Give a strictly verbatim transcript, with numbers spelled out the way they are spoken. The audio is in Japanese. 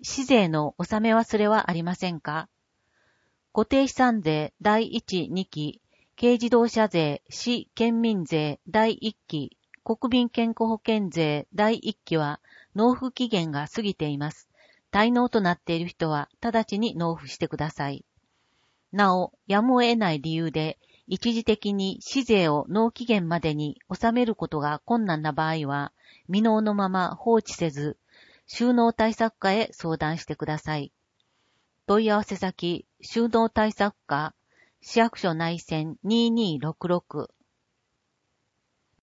市税の納め忘れはありませんか？固定資産税だいいち、にき、軽自動車税、市県民税だいいっき、国民健康保険税だいいっきは納付期限が過ぎています。滞納となっている人は直ちに納付してください。なお、やむを得ない理由で一時的に市税を納期限までに納めることが困難な場合は、未納のまま放置せず、収納対策課へ相談してください。問い合わせ先、収納対策課、市役所内線にーにーろくろく